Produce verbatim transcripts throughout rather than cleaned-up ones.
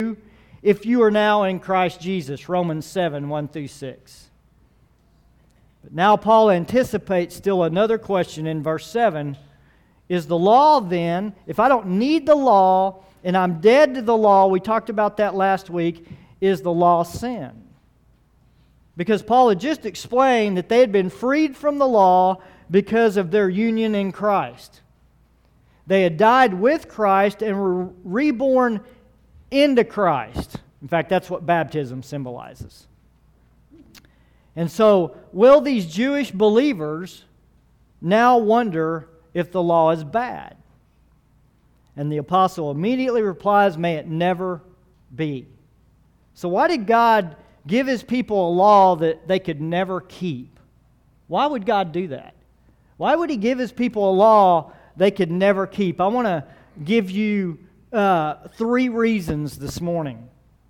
if you are now in Christ Jesus, Romans seven, one through six. But now Paul anticipates still another question in verse seven. Is the law then, if I don't need the law and I'm dead to the law, we talked about that last week, is the law sin? Because Paul had just explained that they had been freed from the law because of their union in Christ. They had died with Christ and were reborn into Christ. In fact, that's what baptism symbolizes. And so, will these Jewish believers now wonder if the law is bad? And the apostle immediately replies, may it never be. So why did God give His people a law that they could never keep? Why would God do that? Why would He give His people a law they could never keep? I want to give you uh, three reasons this morning.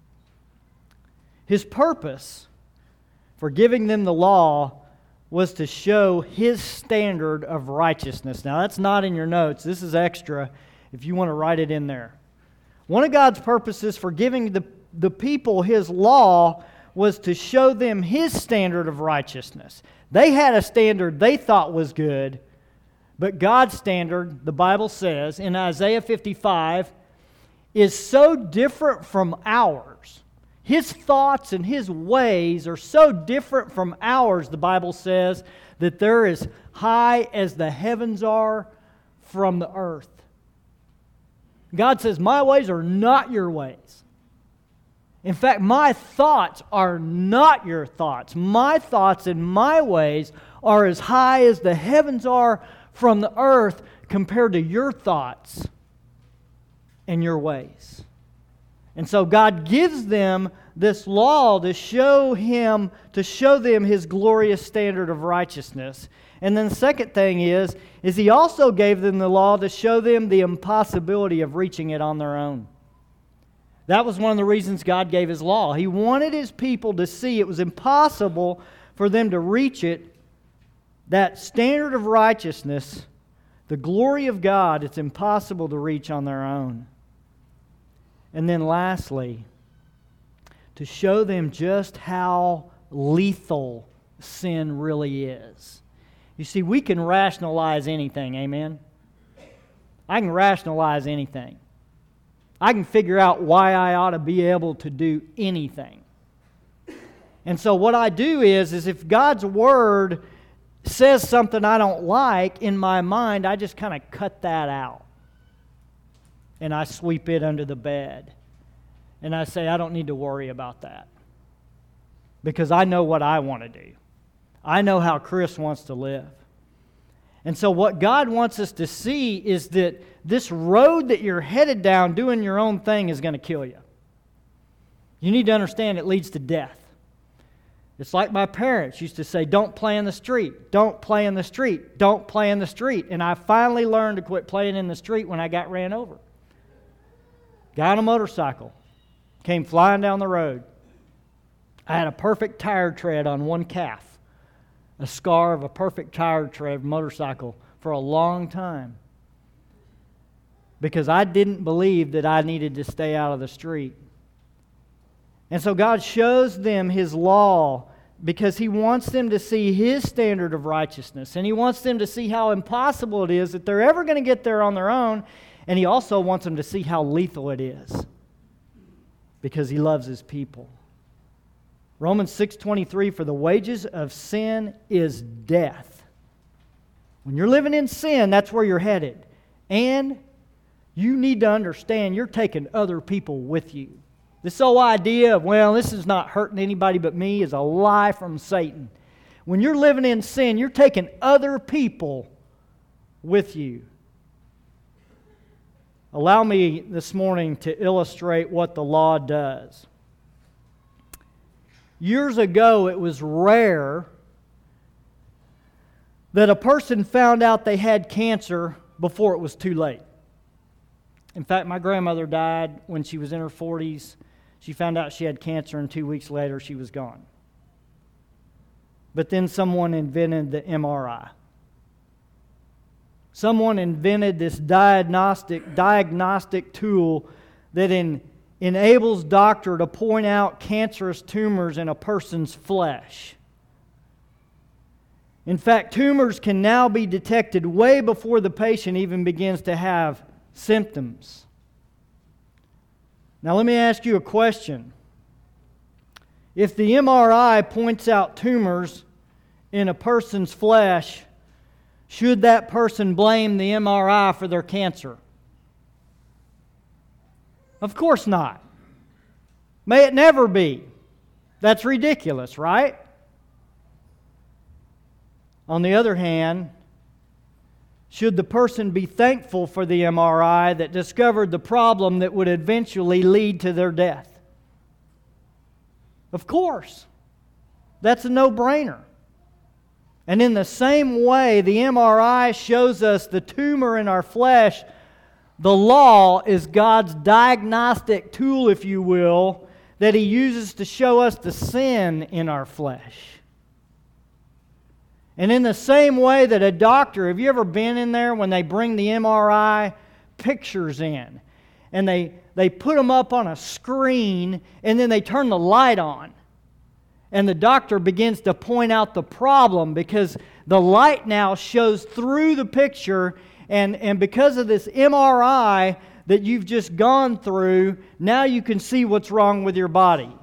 His purpose for giving them the law was to show His standard of righteousness. Now, that's not in your notes. This is extra if you want to write it in there. One of God's purposes for giving the, the people His law was to show them His standard of righteousness. They had a standard they thought was good, but God's standard, the Bible says in Isaiah fifty-five, is so different from ours. His thoughts and His ways are so different from ours, the Bible says, that they're as high as the heavens are from the earth. God says, my ways are not your ways. In fact, my thoughts are not your thoughts. My thoughts and my ways are as high as the heavens are from the earth compared to your thoughts and your ways. And so God gives them this law to show him, to show them His glorious standard of righteousness. And then the second thing is, is He also gave them the law to show them the impossibility of reaching it on their own. That was one of the reasons God gave His law. He wanted His people to see it was impossible for them to reach it. That standard of righteousness, the glory of God, it's impossible to reach on their own. And then lastly, to show them just how lethal sin really is. You see, we can rationalize anything, amen? I can rationalize anything. I can figure out why I ought to be able to do anything. And so what I do is, is if God's Word says something I don't like in my mind, I just kind of cut that out. And I sweep it under the bed. And I say, I don't need to worry about that. Because I know what I want to do. I know how Chris wants to live. And so what God wants us to see is that this road that you're headed down doing your own thing is going to kill you. You need to understand it leads to death. It's like my parents used to say, don't play in the street, don't play in the street, don't play in the street. And I finally learned to quit playing in the street when I got ran over. Guy on a motorcycle came flying down the road. I had a perfect tire tread on one calf. A scar of a perfect tire tread motorcycle for a long time. Because I didn't believe that I needed to stay out of the street. And so God shows them His law because He wants them to see His standard of righteousness. And He wants them to see how impossible it is that they're ever going to get there on their own. And He also wants them to see how lethal it is. Because He loves His people. Romans six twenty-three, for the wages of sin is death. When you're living in sin, that's where you're headed. And you need to understand you're taking other people with you. This whole idea of, well, this is not hurting anybody but me is a lie from Satan. When you're living in sin, you're taking other people with you. Allow me this morning to illustrate what the law does. Years ago, it was rare that a person found out they had cancer before it was too late. In fact, my grandmother died when she was in her forties. She found out she had cancer, and two weeks later, she was gone. But then someone invented the M R I. Someone invented this diagnostic diagnostic tool that in enables doctor to point out cancerous tumors in a person's flesh. In fact, tumors can now be detected way before the patient even begins to have symptoms. Now let me ask you a question. If the M R I points out tumors in a person's flesh, should that person blame the M R I for their cancer? Of course not. May it never be. That's ridiculous, right? On the other hand, should the person be thankful for the M R I that discovered the problem that would eventually lead to their death? Of course. That's a no-brainer. And in the same way, the M R I shows us the tumor in our flesh. The law is God's diagnostic tool, if you will, that He uses to show us the sin in our flesh. And in the same way that a doctor, have you ever been in there when they bring the M R I pictures in? And they, they put them up on a screen, and then they turn the light on. And the doctor begins to point out the problem because the light now shows through the picture, and, and because of this M R I that you've just gone through, now you can see what's wrong with your body.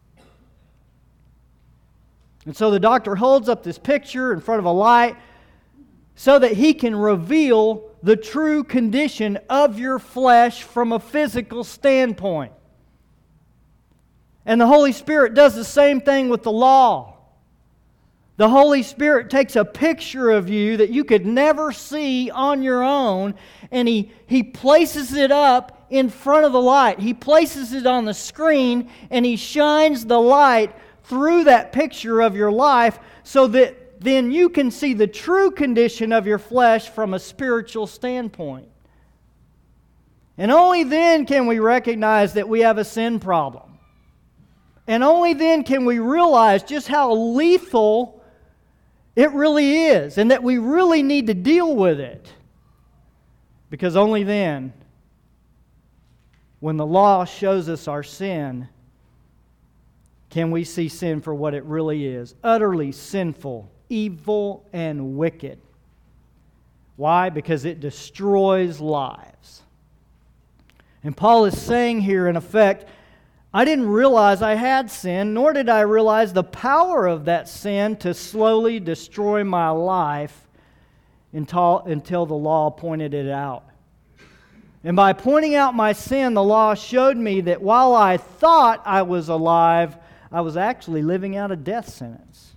And so the doctor holds up this picture in front of a light so that he can reveal the true condition of your flesh from a physical standpoint. And the Holy Spirit does the same thing with the law. The Holy Spirit takes a picture of you that you could never see on your own, and He, he places it up in front of the light. He places it on the screen, and He shines the light through that picture of your life so that then you can see the true condition of your flesh from a spiritual standpoint. And only then can we recognize that we have a sin problem. And only then can we realize just how lethal it really is and that we really need to deal with it. Because only then, when the law shows us our sin, can we see sin for what it really is? Utterly sinful, evil, and wicked. Why? Because it destroys lives. And Paul is saying here, in effect, I didn't realize I had sin, nor did I realize the power of that sin to slowly destroy my life until, until the law pointed it out. And by pointing out my sin, the law showed me that while I thought I was alive, I was actually living out a death sentence.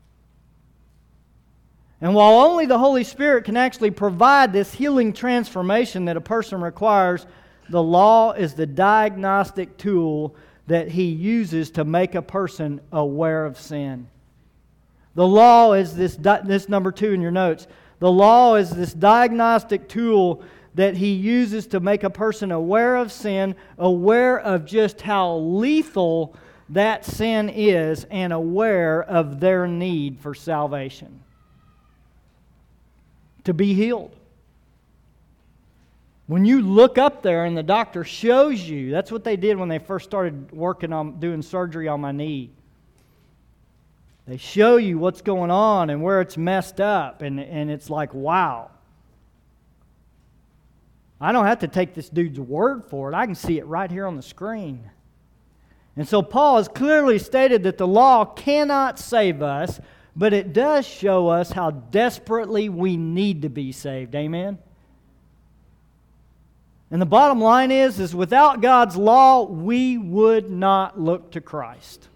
And while only the Holy Spirit can actually provide this healing transformation that a person requires, the law is the diagnostic tool that He uses to make a person aware of sin. The law is this, this number two in your notes. The law is this diagnostic tool that He uses to make a person aware of sin, aware of just how lethal that sin is, and aware of their need for salvation. To be healed. When you look up there and the doctor shows you, that's what they did when they first started working on doing surgery on my knee. They show you what's going on and where it's messed up, and, and it's like, wow. I don't have to take this dude's word for it. I can see it right here on the screen. And so Paul has clearly stated that the law cannot save us, but it does show us how desperately we need to be saved. Amen? And the bottom line is, is without God's law, we would not look to Christ.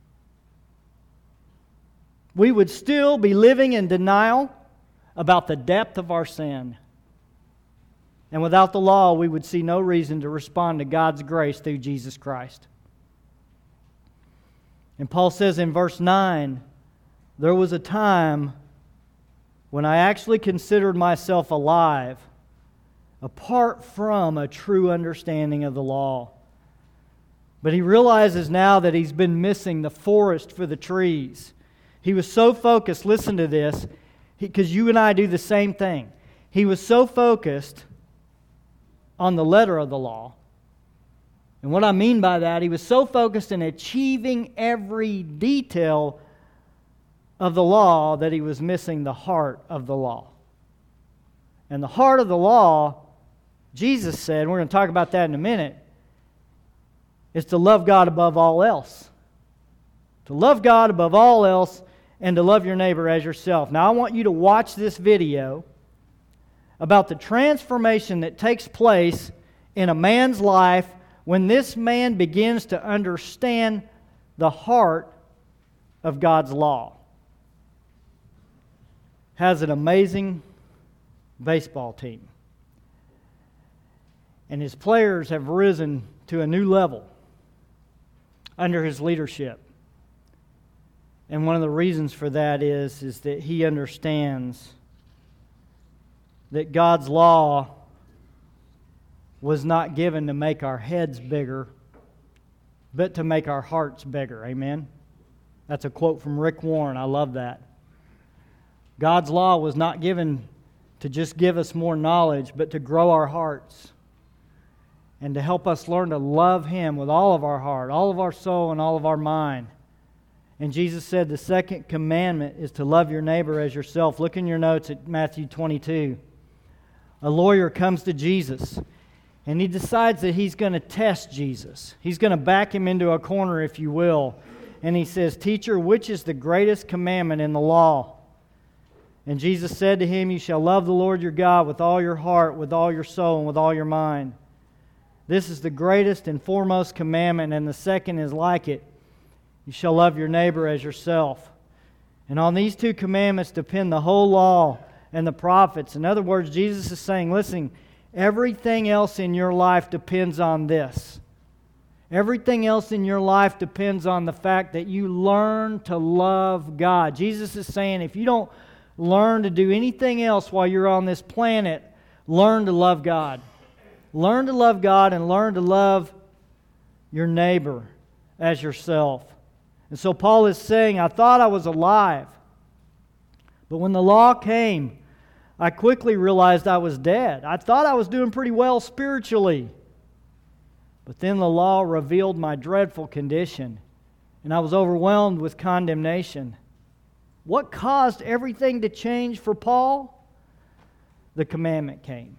We would still be living in denial about the depth of our sin. And without the law, we would see no reason to respond to God's grace through Jesus Christ. And Paul says in verse nine, there was a time when I actually considered myself alive apart from a true understanding of the law. But he realizes now that he's been missing the forest for the trees. He was so focused, listen to this, because you and I do the same thing. He was so focused on the letter of the law And what I mean by that, he was so focused in achieving every detail of the law that he was missing the heart of the law. And the heart of the law, Jesus said, and we're going to talk about that in a minute, is to love God above all else. To love God above all else and to love your neighbor as yourself. Now, I want you to watch this video about the transformation that takes place in a man's life when this man begins to understand the heart of God's law. Has an amazing baseball team. And his players have risen to a new level under his leadership. And one of the reasons for that is, is that he understands that God's law was not given to make our heads bigger, but to make our hearts bigger. Amen? That's a quote from Rick Warren. I love that. God's law was not given to just give us more knowledge, but to grow our hearts and to help us learn to love Him with all of our heart, all of our soul, and all of our mind. And Jesus said the second commandment is to love your neighbor as yourself. Look in your notes at Matthew twenty-two. A lawyer comes to Jesus, and he decides that he's going to test Jesus. He's going to back him into a corner, if you will. And he says, "Teacher, which is the greatest commandment in the law?" And Jesus said to him, "You shall love the Lord your God with all your heart, with all your soul, and with all your mind. This is the greatest and foremost commandment, and the second is like it. You shall love your neighbor as yourself. And on these two commandments depend the whole law and the prophets." In other words, Jesus is saying, listen, everything else in your life depends on this. Everything else in your life depends on the fact that you learn to love God. Jesus is saying, if you don't learn to do anything else while you're on this planet, learn to love God. Learn to love God and learn to love your neighbor as yourself. And so Paul is saying, I thought I was alive, but when the law came, I quickly realized I was dead. I thought I was doing pretty well spiritually, but then the law revealed my dreadful condition, and I was overwhelmed with condemnation. What caused everything to change for Paul? The commandment came,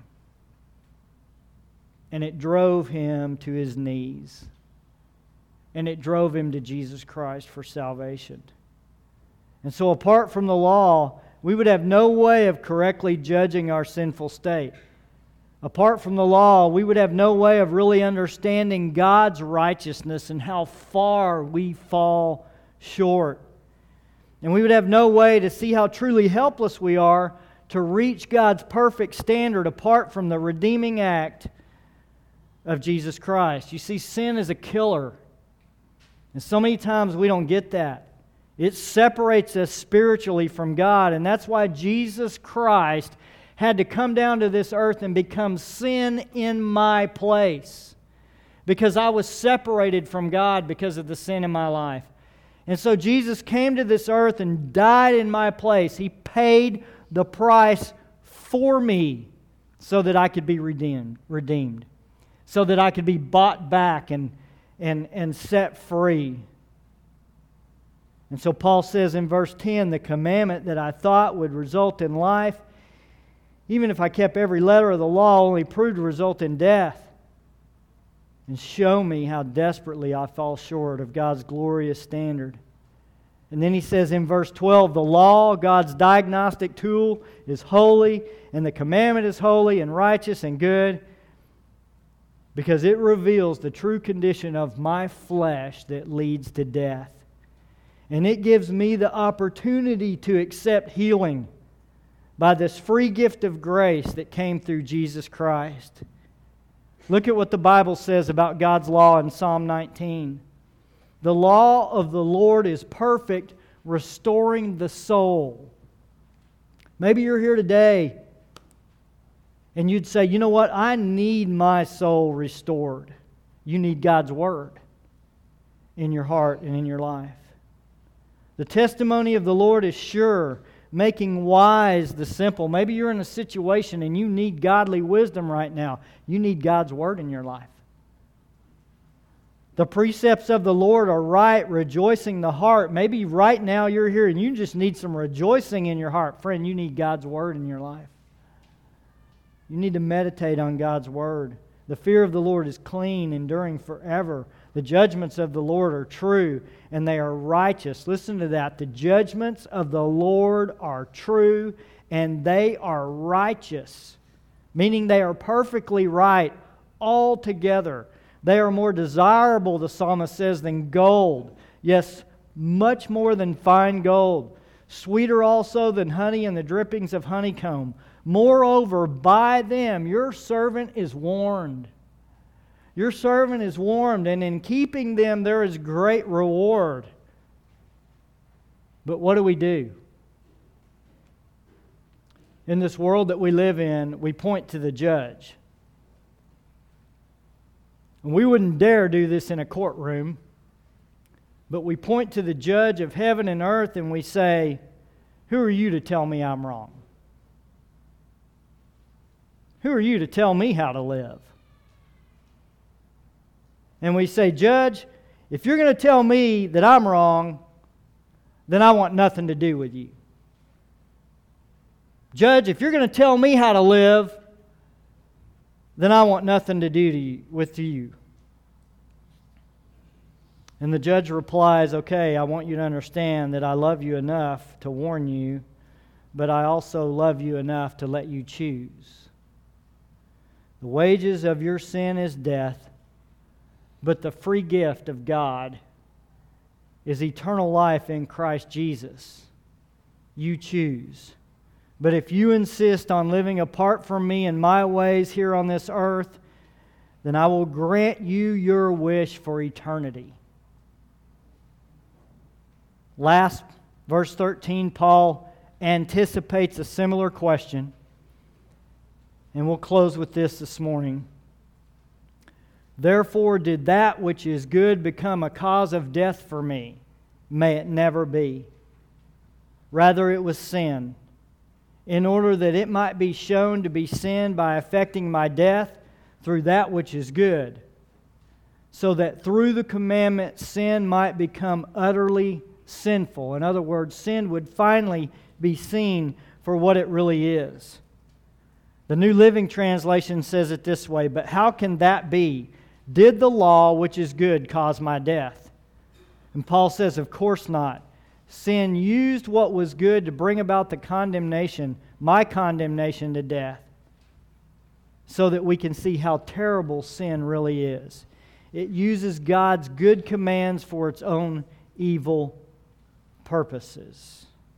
and it drove him to his knees. And it drove him to Jesus Christ for salvation. And so apart from the law, we would have no way of correctly judging our sinful state. Apart from the law, we would have no way of really understanding God's righteousness and how far we fall short. And we would have no way to see how truly helpless we are to reach God's perfect standard apart from the redeeming act of Jesus Christ. You see, sin is a killer. And so many times we don't get that. It separates us spiritually from God, and that's why Jesus Christ had to come down to this earth and become sin in my place, because I was separated from God because of the sin in my life. And so Jesus came to this earth and died in my place. He paid the price for me so that I could be redeemed, redeemed, so that I could be bought back and And, and set free. And so Paul says in verse ten, the commandment that I thought would result in life, even if I kept every letter of the law, only proved to result in death. And show me how desperately I fall short of God's glorious standard. And then he says in verse twelve, the law, God's diagnostic tool, is holy, and the commandment is holy and righteous and good, because it reveals the true condition of my flesh that leads to death. And it gives me the opportunity to accept healing by this free gift of grace that came through Jesus Christ. Look at what the Bible says about God's law in Psalm nineteen. The law of the Lord is perfect, restoring the soul. Maybe you're here today and you'd say, you know what, I need my soul restored. You need God's Word in your heart and in your life. The testimony of the Lord is sure, making wise the simple. Maybe you're in a situation and you need godly wisdom right now. You need God's Word in your life. The precepts of the Lord are right, rejoicing the heart. Maybe right now you're here and you just need some rejoicing in your heart. Friend, you need God's Word in your life. You need to meditate on God's Word. The fear of the Lord is clean, enduring forever. The judgments of the Lord are true, and they are righteous. Listen to that. The judgments of the Lord are true, and they are righteous. Meaning they are perfectly right altogether. They are more desirable, the psalmist says, than gold. Yes, much more than fine gold. Sweeter also than honey and the drippings of honeycomb. Moreover, by them your servant is warned. Your servant is warned, and in keeping them there is great reward. But what do we do? In this world that we live in, we point to the judge. And we wouldn't dare do this in a courtroom, but we point to the judge of heaven and earth and we say, who are you to tell me I'm wrong? Who are you to tell me how to live? And we say, Judge, if you're going to tell me that I'm wrong, then I want nothing to do with you. Judge, if you're going to tell me how to live, then I want nothing to do to you, with you. And the judge replies, okay, I want you to understand that I love you enough to warn you, but I also love you enough to let you choose. The wages of your sin is death, but the free gift of God is eternal life in Christ Jesus. You choose. But if you insist on living apart from me and my ways here on this earth, then I will grant you your wish for eternity. Last, verse thirteen, Paul anticipates a similar question. And we'll close with this this morning. Therefore did that which is good become a cause of death for me? May it never be. Rather it was sin, in order that it might be shown to be sin by effecting my death through that which is good, so that through the commandment sin might become utterly sinful. In other words, sin would finally be seen for what it really is. The New Living Translation says it this way, but how can that be? Did the law, which is good, cause my death? And Paul says, of course not. Sin used what was good to bring about the condemnation, my condemnation to death, so that we can see how terrible sin really is. It uses God's good commands for its own evil purposes.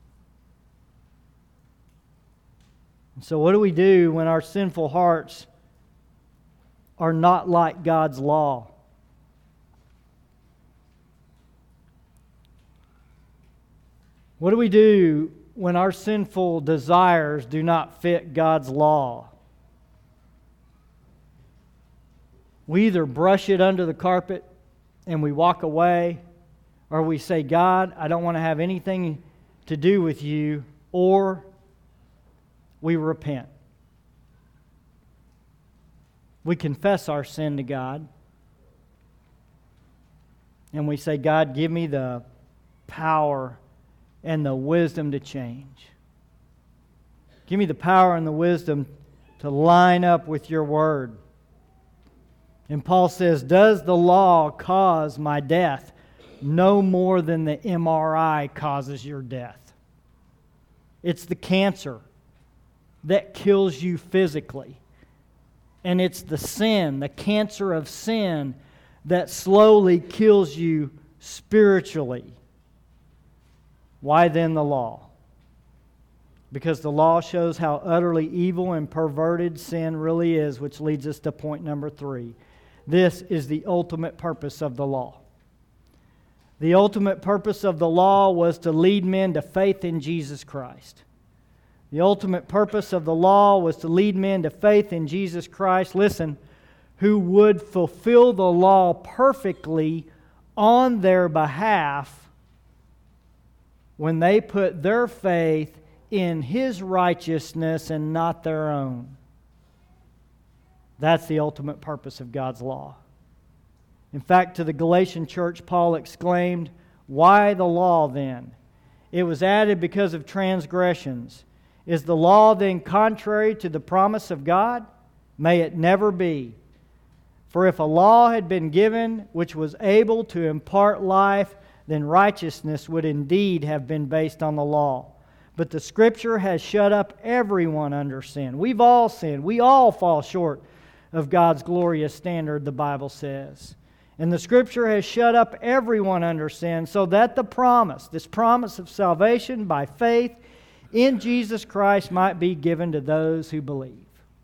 So what do we do when our sinful hearts are not like God's law? What do we do when our sinful desires do not fit God's law? We either brush it under the carpet and we walk away, or we say, God, I don't want to have anything to do with you, or we repent. We confess our sin to God, and we say, God, give me the power and the wisdom to change. Give me the power and the wisdom to line up with your word. And Paul says, does the law cause my death? No more than the M R I causes your death. It's the cancer that kills you physically. And it's the sin, the cancer of sin, that slowly kills you spiritually. Why then the law? Because the law shows how utterly evil and perverted sin really is, which leads us to point number three. This is the ultimate purpose of the law. The ultimate purpose of the law was to lead men to faith in Jesus Christ. The ultimate purpose of the law was to lead men to faith in Jesus Christ, listen, who would fulfill the law perfectly on their behalf when they put their faith in His righteousness and not their own. That's the ultimate purpose of God's law. In fact, to the Galatian church, Paul exclaimed, "Why the law then? It was added because of transgressions. Is the law then contrary to the promise of God? May it never be. For if a law had been given which was able to impart life, then righteousness would indeed have been based on the law. But the Scripture has shut up everyone under sin." We've all sinned. We all fall short of God's glorious standard, the Bible says. And the Scripture has shut up everyone under sin, so that the promise, this promise of salvation by faith in Jesus Christ, might be given to those who believe.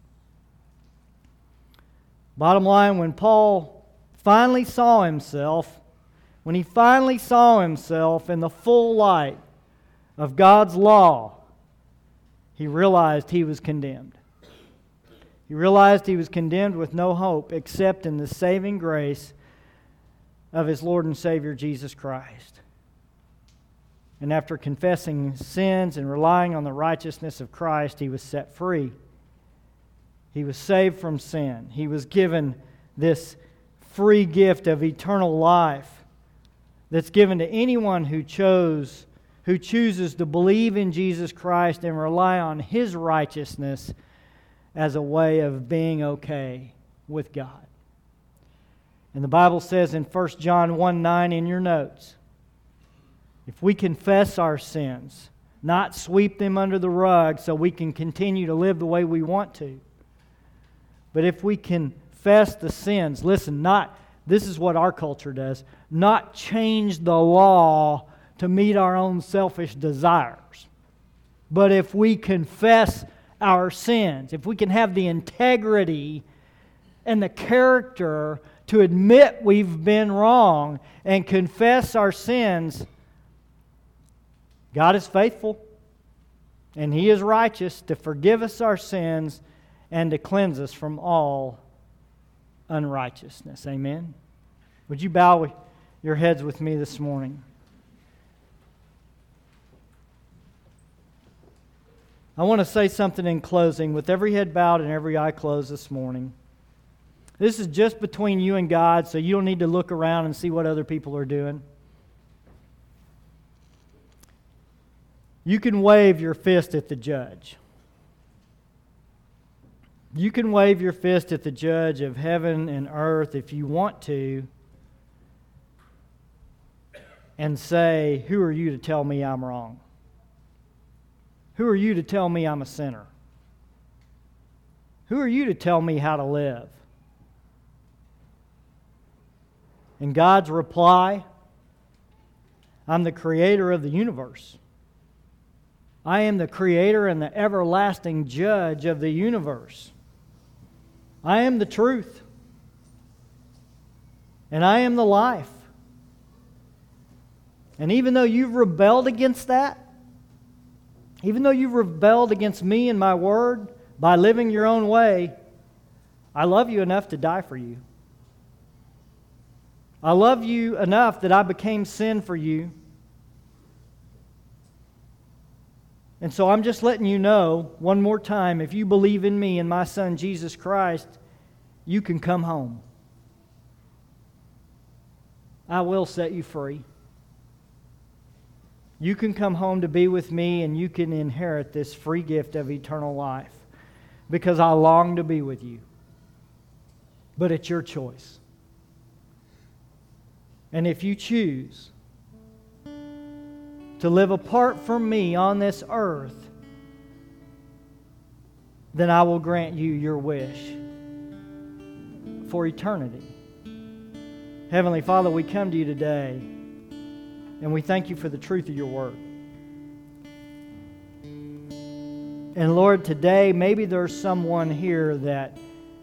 Bottom line, when Paul finally saw himself, when he finally saw himself in the full light of God's law, he realized he was condemned. He realized he was condemned with no hope except in the saving grace of his Lord and Savior Jesus Christ. And after confessing sins and relying on the righteousness of Christ, he was set free. He was saved from sin. He was given this free gift of eternal life that's given to anyone who chose, who chooses to believe in Jesus Christ and rely on His righteousness as a way of being okay with God. And the Bible says in First John one nine in your notes, if we confess our sins, not sweep them under the rug so we can continue to live the way we want to, but if we confess the sins, listen, not, this is what our culture does, not change the law to meet our own selfish desires. But if we confess our sins, if we can have the integrity and the character to admit we've been wrong and confess our sins, God is faithful and He is righteous to forgive us our sins and to cleanse us from all unrighteousness. Amen? Would you bow your heads with me this morning? I want to say something in closing with every head bowed and every eye closed this morning. This is just between you and God, so you don't need to look around and see what other people are doing. You can wave your fist at the judge. You can wave your fist at the judge of heaven and earth if you want to and say, who are you to tell me I'm wrong? Who are you to tell me I'm a sinner? Who are you to tell me how to live? And God's reply, I'm the creator of the universe. I am the creator and the everlasting judge of the universe. I am the truth. And I am the life. And even though you've rebelled against that, even though you've rebelled against me and my word by living your own way, I love you enough to die for you. I love you enough that I became sin for you. And so I'm just letting you know one more time, if you believe in me and my Son Jesus Christ, you can come home. I will set you free. You can come home to be with me and you can inherit this free gift of eternal life because I long to be with you. But it's your choice. And if you choose to live apart from me on this earth, then I will grant you your wish for eternity. Heavenly Father, we come to you today and we thank you for the truth of your word. And Lord, today maybe there's someone here that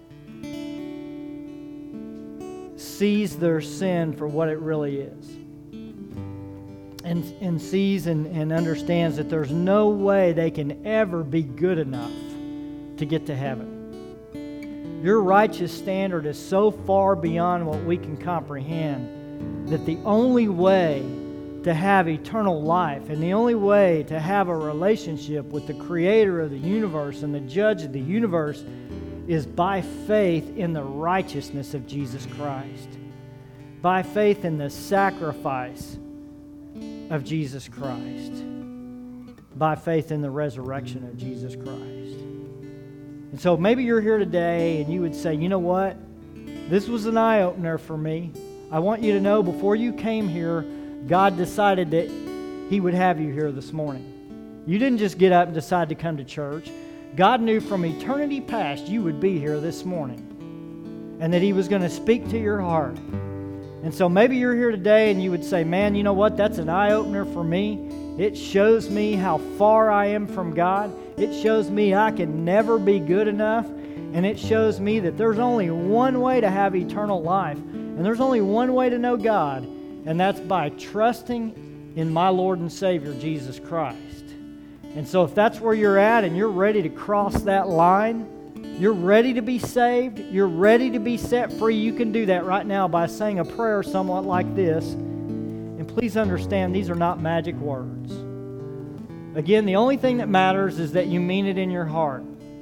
sees their sin for what it really is. And, and sees and, and understands that there's no way they can ever be good enough to get to heaven. Your righteous standard is so far beyond what we can comprehend that the only way to have eternal life and the only way to have a relationship with the Creator of the universe and the Judge of the universe is by faith in the righteousness of Jesus Christ. by faith in the sacrifice of Jesus Christ, by faith in the resurrection of Jesus Christ. And so maybe you're here today and you would say, you know what? This was an eye-opener for me. I want you to know before you came here, God decided that He would have you here this morning. You didn't just get up and decide to come to church. God knew from eternity past you would be here this morning and that He was going to speak to your heart. And so maybe you're here today and you would say, man, you know what? That's an eye-opener for me. It shows me how far I am from God. It shows me I can never be good enough. And it shows me that there's only one way to have eternal life. And there's only one way to know God. And that's by trusting in my Lord and Savior, Jesus Christ. And so if that's where you're at and you're ready to cross that line, you're ready to be saved, you're ready to be set free, you can do that right now by saying a prayer somewhat like this. And please understand, these are not magic words. Again, the only thing that matters is that you mean it in your heart.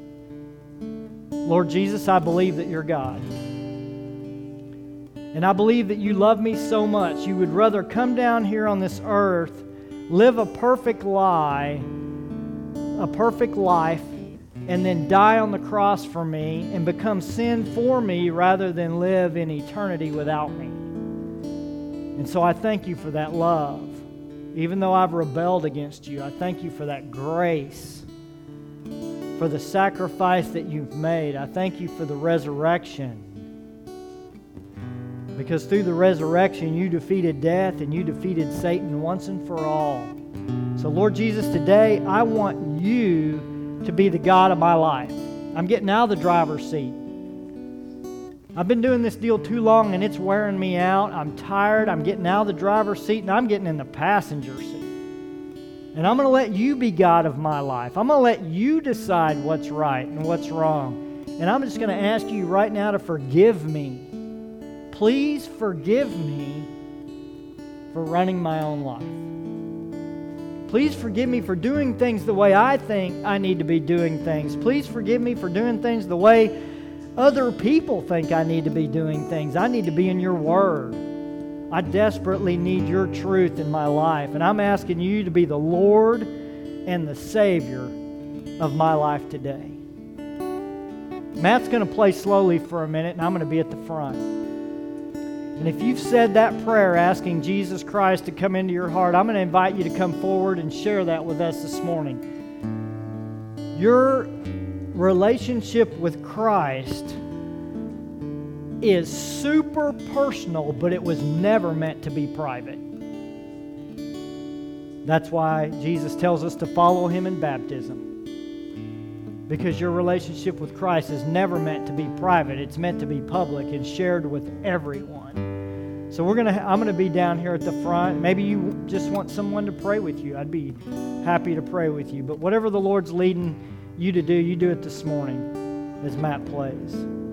Lord Jesus, I believe that you're God. And I believe that you love me so much, you would rather come down here on this earth, live a perfect lie, a perfect life, and then die on the cross for me and become sin for me rather than live in eternity without me. And so I thank you for that love. Even though I've rebelled against you, I thank you for that grace, for the sacrifice that you've made. I thank you for the resurrection. Because through the resurrection, you defeated death and you defeated Satan once and for all. So Lord Jesus, today I want you to be the God of my life. I'm getting out of the driver's seat. I've been doing this deal too long and it's wearing me out. I'm tired. I'm getting out of the driver's seat and I'm getting in the passenger seat. And I'm going to let you be God of my life. I'm going to let you decide what's right and what's wrong. And I'm just going to ask you right now to forgive me. Please forgive me for running my own life. Please forgive me for doing things the way I think I need to be doing things. Please forgive me for doing things the way other people think I need to be doing things. I need to be in your word. I desperately need your truth in my life. And I'm asking you to be the Lord and the Savior of my life today. Matt's going to play slowly for a minute, and I'm going to be at the front. And if you've said that prayer asking Jesus Christ to come into your heart, I'm going to invite you to come forward and share that with us this morning. Your relationship with Christ is super personal, but it was never meant to be private. That's why Jesus tells us to follow Him in baptism. Because your relationship with Christ is never meant to be private. It's meant to be public and shared with everyone. So we're gonna. I'm going to be down here at the front. Maybe you just want someone to pray with you. I'd be happy to pray with you. But whatever the Lord's leading you to do, you do it this morning as Matt plays.